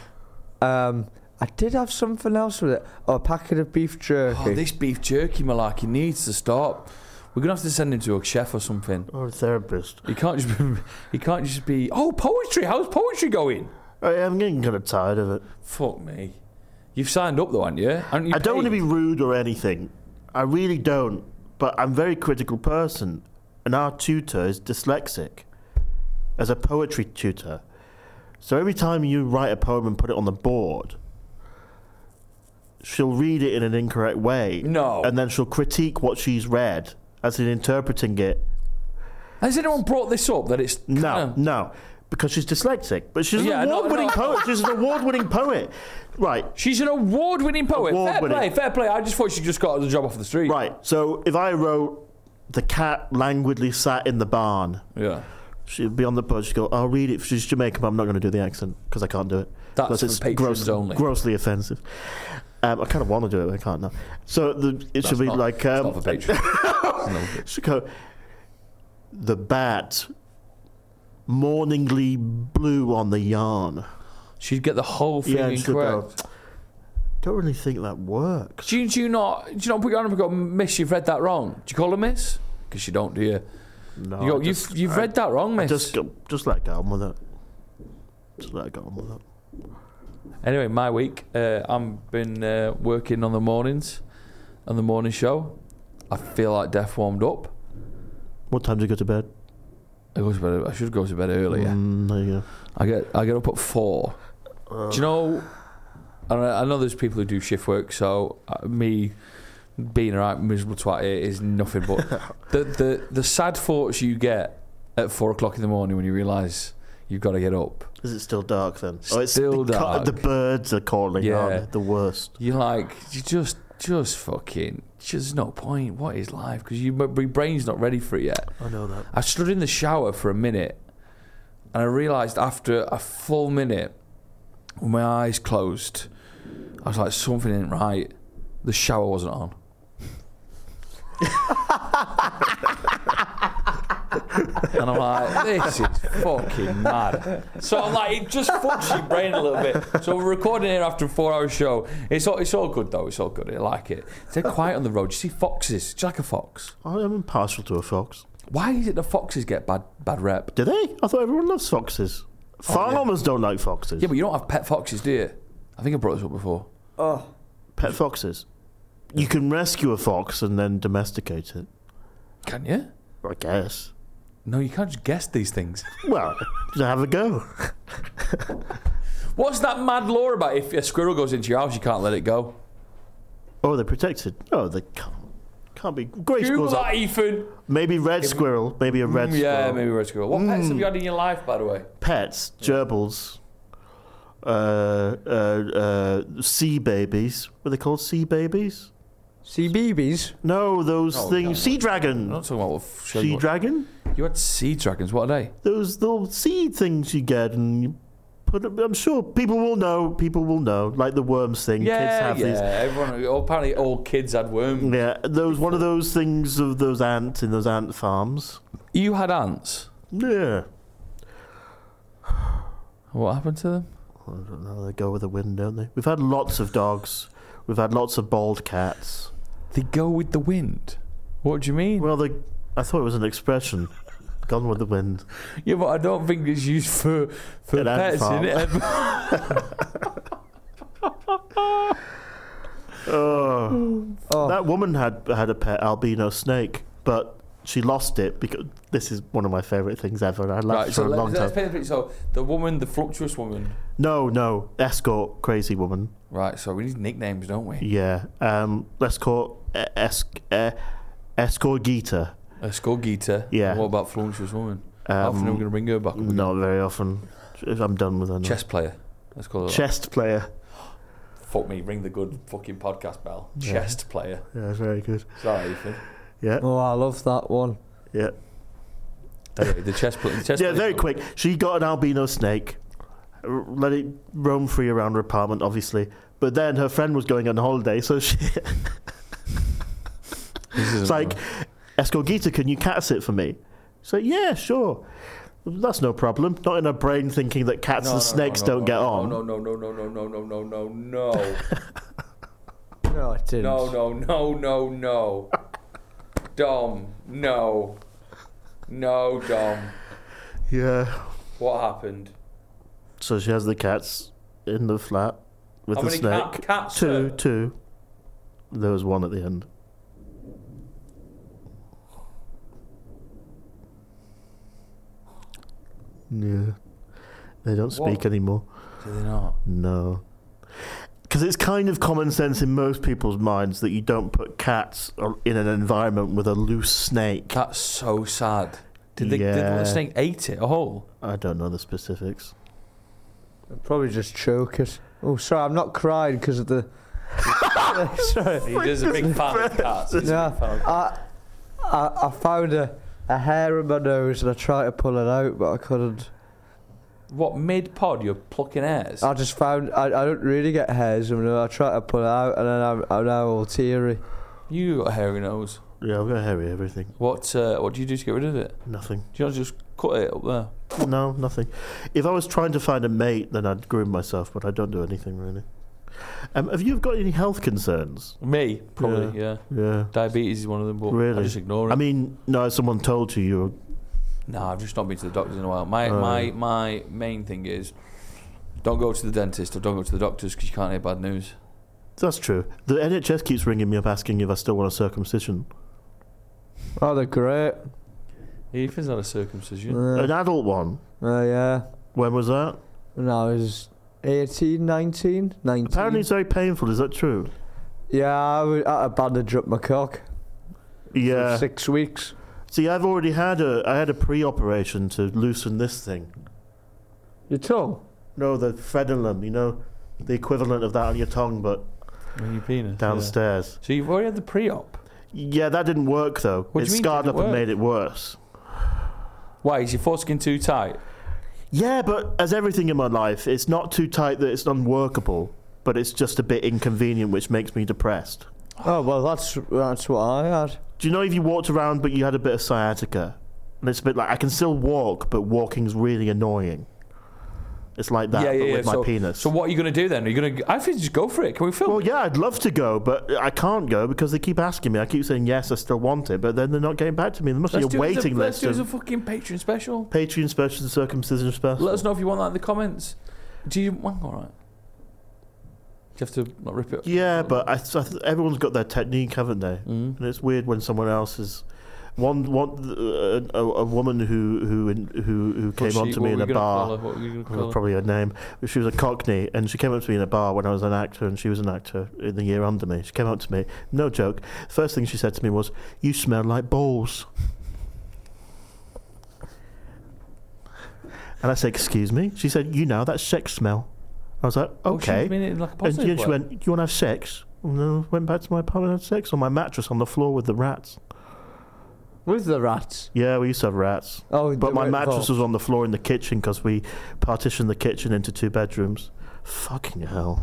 [SPEAKER 4] I did have something else with it. Oh, a packet of beef jerky.
[SPEAKER 2] Oh, this beef jerky, Malaki, needs to stop. We're gonna have to send him to a chef or something.
[SPEAKER 3] Or a therapist.
[SPEAKER 2] He can't just be. Oh, poetry. How's poetry going?
[SPEAKER 3] I'm getting kind of tired of it.
[SPEAKER 2] Fuck me. You've signed up though, haven't you?
[SPEAKER 3] I don't want to be rude or anything. I really don't. But I'm a very critical person. And our tutor is dyslexic. As a poetry tutor. So every time you write a poem and put it on the board, she'll read it in an incorrect way.
[SPEAKER 2] No.
[SPEAKER 3] And then she'll critique what she's read as in interpreting it.
[SPEAKER 2] Has anyone brought this up? That it's
[SPEAKER 3] No. Because she's dyslexic. But she's an award-winning poet. She's an award-winning poet. Right.
[SPEAKER 2] She's an award-winning poet.
[SPEAKER 3] Award-winning.
[SPEAKER 2] Fair play. I just thought she just got the job off the street.
[SPEAKER 3] Right. So if I wrote, "The cat languidly sat in the barn,"
[SPEAKER 2] Yeah.
[SPEAKER 3] she'd be on the post. She'd go, "I'll read it." She's Jamaican, but I'm not going to do the accent because I can't do it.
[SPEAKER 2] That's
[SPEAKER 3] Plus
[SPEAKER 2] for
[SPEAKER 3] it's
[SPEAKER 2] patrons only.
[SPEAKER 3] grossly offensive. I kind of want to do it, but I can't now. So it should be like...
[SPEAKER 2] It's not for patrons.
[SPEAKER 3] Should go, "The bat morningly blew on the yarn."
[SPEAKER 2] She'd get the whole thing
[SPEAKER 3] Yeah, she'd
[SPEAKER 2] incorrect.
[SPEAKER 3] go, "Don't really think that works."
[SPEAKER 2] Do you not put your arm and go, "Miss, you've read that wrong"? Do you call her Miss? Because you don't, do you?
[SPEAKER 3] No,
[SPEAKER 2] You go, you've read that wrong, Miss.
[SPEAKER 3] Just let go on with it. Just let go on with it.
[SPEAKER 2] Anyway, my week, I've been working on the mornings, on the morning show. I feel like death warmed up.
[SPEAKER 3] What time do you go to bed?
[SPEAKER 2] I should go to bed earlier.
[SPEAKER 3] There you
[SPEAKER 2] I get up at 4. Do you know? I know there's people who do shift work, so me being a right miserable twat here is nothing but the sad thoughts you get at 4 o'clock in the morning when you realise you've got to get up.
[SPEAKER 3] Is it still dark then?
[SPEAKER 2] Still dark.
[SPEAKER 3] The birds are calling.
[SPEAKER 2] Yeah.
[SPEAKER 3] Aren't they? The worst.
[SPEAKER 2] You're like, you just fucking, there's no point. What is life? Because your brain's not ready for it yet.
[SPEAKER 3] I know that.
[SPEAKER 2] I stood in the shower for a minute, and I realised after a full minute, with my eyes closed, I was like, something ain't right. The shower wasn't on. And I'm like, this is fucking mad. So I'm like, it just fucks your brain a little bit. So we're recording here after a 4-hour show. It's all good though. It's all good. I like it. It's dead quiet on the road. You see foxes. Do you like a fox?
[SPEAKER 3] I'm impartial to a fox.
[SPEAKER 2] Why is it the foxes get bad rep?
[SPEAKER 3] Do they? I thought everyone loves foxes. Farmers don't like foxes.
[SPEAKER 2] Yeah, but you don't have pet foxes, do you? I think I brought this up before.
[SPEAKER 4] Oh,
[SPEAKER 3] Pet foxes. You can rescue a fox and then domesticate it.
[SPEAKER 2] Can you?
[SPEAKER 3] I guess.
[SPEAKER 2] No, you can't just guess these things.
[SPEAKER 3] Well, just have a go.
[SPEAKER 2] What's that mad law about if a squirrel goes into your house, you can't let it go?
[SPEAKER 3] Oh, they're protected. No, they can't be. Grey
[SPEAKER 2] Google
[SPEAKER 3] squirrels.
[SPEAKER 2] that, Ethan.
[SPEAKER 3] Maybe red squirrel. Maybe a red squirrel.
[SPEAKER 2] Yeah, maybe red squirrel. What pets have you had in your life, by the way?
[SPEAKER 3] Pets, gerbils, sea babies. What are they called? Sea babies?
[SPEAKER 4] sea babies.
[SPEAKER 3] No, those
[SPEAKER 2] No,
[SPEAKER 3] things.
[SPEAKER 2] no.
[SPEAKER 3] Sea dragon.
[SPEAKER 2] I'm not talking about
[SPEAKER 3] Sea dragon?
[SPEAKER 2] You had sea dragons. What are they?
[SPEAKER 3] Those little seed things you get and you put. I'm sure people will know. People will know. Like the worms thing. Kids have these.
[SPEAKER 2] Everyone. Apparently, all kids had worms.
[SPEAKER 3] Yeah, one of those things of those ants in those ant farms.
[SPEAKER 2] You had ants.
[SPEAKER 3] Yeah.
[SPEAKER 2] What happened to them?
[SPEAKER 3] I don't know. They go with the wind, don't they? We've had lots of dogs. We've had lots of bald cats.
[SPEAKER 2] They go with the wind. What do you mean?
[SPEAKER 3] Well, I thought it was an expression. Gone with the wind.
[SPEAKER 2] Yeah, but I don't think it's used for
[SPEAKER 3] An ant
[SPEAKER 2] pets,
[SPEAKER 3] farm. That woman had a pet albino snake, but she lost it because this is one of my favourite things ever. And I laughed for a long time.
[SPEAKER 2] let's paint the picture. So the woman, the fluctuous woman.
[SPEAKER 3] No, escort, crazy woman.
[SPEAKER 2] Right. So we need nicknames, don't we?
[SPEAKER 3] Yeah. Let's call Escort Gita.
[SPEAKER 2] Escort Gita.
[SPEAKER 3] Yeah.
[SPEAKER 2] And what about fluctuous woman? How often are we going to bring her back?
[SPEAKER 3] Not very often. I'm done with her now.
[SPEAKER 2] Chess player. Let's call her.
[SPEAKER 3] Chest player.
[SPEAKER 2] Fuck me, ring the good fucking podcast bell. Chest player.
[SPEAKER 3] Yeah, very good.
[SPEAKER 2] Sorry, Ethan.
[SPEAKER 3] Yeah.
[SPEAKER 4] Oh, I love that one.
[SPEAKER 3] Yeah.
[SPEAKER 2] Anyway, the chess player.
[SPEAKER 3] Yeah, very quick. She got an albino snake, let it roam free around her apartment, obviously. But then her friend was going on holiday, so she... It's like, Escogita, can you cat sit for me? So yeah, sure. That's no problem. Not in her brain thinking that cats and snakes don't get on.
[SPEAKER 2] No. No,
[SPEAKER 4] it didn't.
[SPEAKER 2] No. Dom, no. No, Dom.
[SPEAKER 3] Yeah.
[SPEAKER 2] What happened?
[SPEAKER 3] So she has the cats in the flat with
[SPEAKER 2] How
[SPEAKER 3] the
[SPEAKER 2] many
[SPEAKER 3] snake.
[SPEAKER 2] cats? Sir?
[SPEAKER 3] Two. There was one at the end. Yeah. They don't speak anymore.
[SPEAKER 2] Do they not?
[SPEAKER 3] No. Because it's kind of common sense in most people's minds that you don't put cats in an environment with a loose snake.
[SPEAKER 2] That's so sad. Did the snake ate it a whole?
[SPEAKER 3] I don't know the specifics.
[SPEAKER 4] I'll probably just choke it. Oh, sorry, I'm not crying because of the... sorry.
[SPEAKER 2] He's a big fan of cats.
[SPEAKER 4] Yeah, I found a hair in my nose and I tried to pull it out, but I couldn't.
[SPEAKER 2] What, mid-pod you're plucking hairs?
[SPEAKER 4] I just found I don't really get hairs. I try to pull it out and then I'm now all teary.
[SPEAKER 2] You got a hairy nose.
[SPEAKER 3] Yeah, I've got hairy everything.
[SPEAKER 2] What do you do to get rid of it?
[SPEAKER 3] Nothing.
[SPEAKER 2] Do you not just cut it up there?
[SPEAKER 3] No, nothing. If I was trying to find a mate, then I'd groom myself, but I don't do anything really. Have you got any health concerns?
[SPEAKER 2] Me, probably, yeah.
[SPEAKER 3] Yeah.
[SPEAKER 2] Diabetes is one of them, but
[SPEAKER 3] Really?
[SPEAKER 2] I just ignore it.
[SPEAKER 3] I mean, no, someone told you
[SPEAKER 2] No, I've just not been to the doctors in a while. My main thing is don't go to the dentist or don't go to the doctors because you can't hear bad news.
[SPEAKER 3] That's true. The NHS keeps ringing me up asking if I still want a circumcision.
[SPEAKER 4] Oh, they're great.
[SPEAKER 2] Ethan's had a circumcision.
[SPEAKER 3] An adult one?
[SPEAKER 4] Yeah.
[SPEAKER 3] When was that?
[SPEAKER 4] When I was 18, 19.
[SPEAKER 3] Apparently it's very painful, is that true?
[SPEAKER 4] Yeah, I had a bandage up my cock.
[SPEAKER 3] Yeah.
[SPEAKER 4] For 6 weeks.
[SPEAKER 3] See, I've already had a pre-operation to loosen this thing.
[SPEAKER 4] Your tongue?
[SPEAKER 3] No, the frenulum, you know, the equivalent of that on your tongue, but
[SPEAKER 2] On your penis.
[SPEAKER 3] downstairs.
[SPEAKER 2] Yeah. So you've already had the pre-op?
[SPEAKER 3] Yeah, that didn't work though.
[SPEAKER 2] What do
[SPEAKER 3] It
[SPEAKER 2] you mean
[SPEAKER 3] scarred
[SPEAKER 2] didn't
[SPEAKER 3] up and
[SPEAKER 2] work?
[SPEAKER 3] made it worse.
[SPEAKER 2] Why, is your foreskin too tight?
[SPEAKER 3] Yeah, but as everything in my life, it's not too tight that it's unworkable, but it's just a bit inconvenient, which makes me depressed.
[SPEAKER 4] Oh, well, that's what I had.
[SPEAKER 3] Do you know if you walked around but you had a bit of sciatica? And it's a bit like, I can still walk, but walking's really annoying. It's like that, but with my penis.
[SPEAKER 2] So what are you going to do then? Are you going to... I think just go for it. Can we film?
[SPEAKER 3] Well, yeah, I'd love to go, but I can't go because they keep asking me. I keep saying, yes, I still want it, but then they're not getting back to me. There must be a waiting
[SPEAKER 2] Let's
[SPEAKER 3] list.
[SPEAKER 2] do as a fucking Patreon special.
[SPEAKER 3] Patreon special, the circumcision special.
[SPEAKER 2] Let us know if you want that in the comments. Do you... Well, all right. Do you have to not rip it?
[SPEAKER 3] Yeah, but everyone's got their technique, haven't they?
[SPEAKER 2] Mm.
[SPEAKER 3] And it's weird when someone else is... a woman who came on to me in a bar, probably her name, she was a Cockney, and she came up to me in a bar when I was an actor and she was an actor in the year under me. She came up to me, no joke, first thing she said to me was, "You smell like balls." And I said, "Excuse me?" She said, "You know, that's sex smell." I was like, okay.
[SPEAKER 2] Oh, she mean it in like a
[SPEAKER 3] And
[SPEAKER 2] positive
[SPEAKER 3] she
[SPEAKER 2] way.
[SPEAKER 3] went, "Do you want to have sex?" And then I went back to my apartment and had sex on my mattress on the floor with the rats.
[SPEAKER 4] With the rats?
[SPEAKER 3] Yeah, we used to have rats.
[SPEAKER 4] Oh,
[SPEAKER 3] But my mattress was on the floor in the kitchen because we partitioned the kitchen into 2 bedrooms. Fucking hell.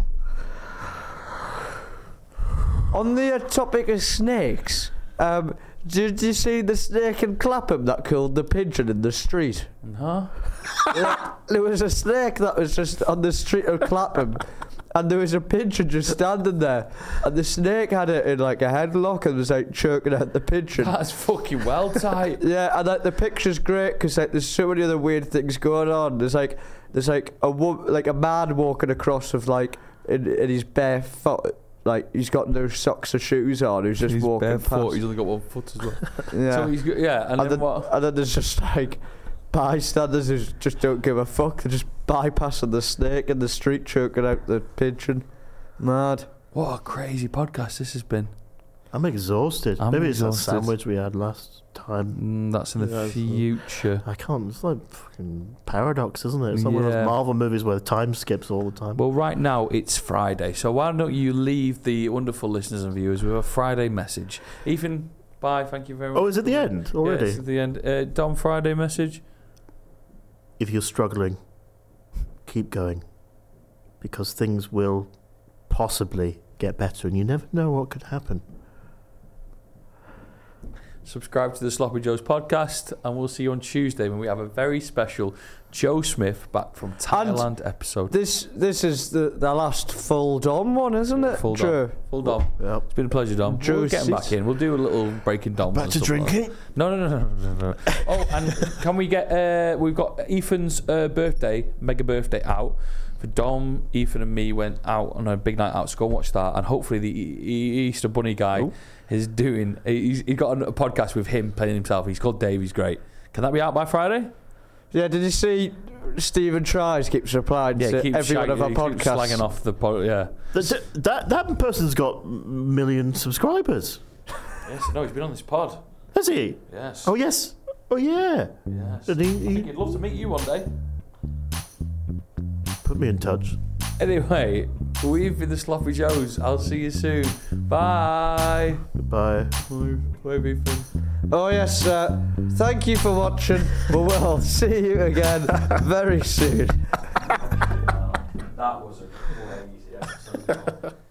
[SPEAKER 4] On the topic of snakes, did you see the snake in Clapham that killed the pigeon in the street?
[SPEAKER 2] Huh?
[SPEAKER 4] There was a snake that was just on the street of Clapham, and there was a pigeon just standing there, and the snake had it in like a headlock and was like choking out the pigeon.
[SPEAKER 2] That's fucking well tight.
[SPEAKER 4] Yeah, and like the picture's great because like there's so many other weird things going on. There's like a man walking across with like in his bare foot, like he's got no socks or shoes on. Who's just
[SPEAKER 2] He's
[SPEAKER 4] walking
[SPEAKER 2] barefoot.
[SPEAKER 4] past.
[SPEAKER 2] He's only got 1 foot as well.
[SPEAKER 4] Yeah,
[SPEAKER 2] So he's got, yeah, and then what?
[SPEAKER 4] and then there's just like bystanders who just don't give a fuck. They're just bypassing the snake in the street, choking out the pigeon. Mad.
[SPEAKER 2] What a crazy podcast this has been.
[SPEAKER 3] I'm exhausted.
[SPEAKER 2] I'm
[SPEAKER 3] Maybe
[SPEAKER 2] exhausted.
[SPEAKER 3] it's that sandwich we had last time.
[SPEAKER 2] That's in the
[SPEAKER 3] Yeah,
[SPEAKER 2] future.
[SPEAKER 3] I can't. It's like fucking paradox, isn't it? It's like one of
[SPEAKER 2] Yeah.
[SPEAKER 3] those Marvel movies where time skips all the time.
[SPEAKER 2] Well, right now it's Friday, so why don't you leave the wonderful listeners and viewers with a Friday message? Ethan, bye. Thank you very much.
[SPEAKER 3] Oh, is it the end already?
[SPEAKER 2] Yeah, it's at the end. Dom, Friday message.
[SPEAKER 3] If you're struggling, keep going, because things will possibly get better, and you never know what could happen.
[SPEAKER 2] Subscribe to the Sloppy Joes podcast, and we'll see you on Tuesday when we have a very special Joe Smith back from Thailand episode.
[SPEAKER 4] This is the last full Dom one, isn't it?
[SPEAKER 2] Full
[SPEAKER 4] True.
[SPEAKER 2] Dom. Full Dom.
[SPEAKER 3] Yep.
[SPEAKER 2] It's been a pleasure, Dom.
[SPEAKER 4] Joe
[SPEAKER 2] We'll get him back in. We'll do a little breaking Dom.
[SPEAKER 3] Back to drinking?
[SPEAKER 2] No. Oh, and can we get... we've got Ethan's mega birthday out. For Dom, Ethan and me went out on a big night out, so go and watch that. And hopefully the Easter Bunny guy is doing... He's got a podcast with him playing himself. He's called Dave. He's great. Can that be out by Friday?
[SPEAKER 4] Yeah, did you see Stephen Tries keeps replying to every one of our podcasts?
[SPEAKER 2] Slagging off the yeah.
[SPEAKER 3] That person's got a million subscribers.
[SPEAKER 2] Yes, no, he's been on this pod.
[SPEAKER 3] Has he?
[SPEAKER 2] Yes.
[SPEAKER 3] Oh, yes. Oh, yeah.
[SPEAKER 2] Yes.
[SPEAKER 3] And
[SPEAKER 2] I think he'd love to meet you one day.
[SPEAKER 3] Put me in touch.
[SPEAKER 2] Anyway, we've been the Sloppy Joes. I'll see you soon. Bye.
[SPEAKER 3] Goodbye.
[SPEAKER 2] Wave, Ethan.
[SPEAKER 4] Oh yes, thank you for watching. But we'll see you again very soon.
[SPEAKER 2] That was a crazy episode.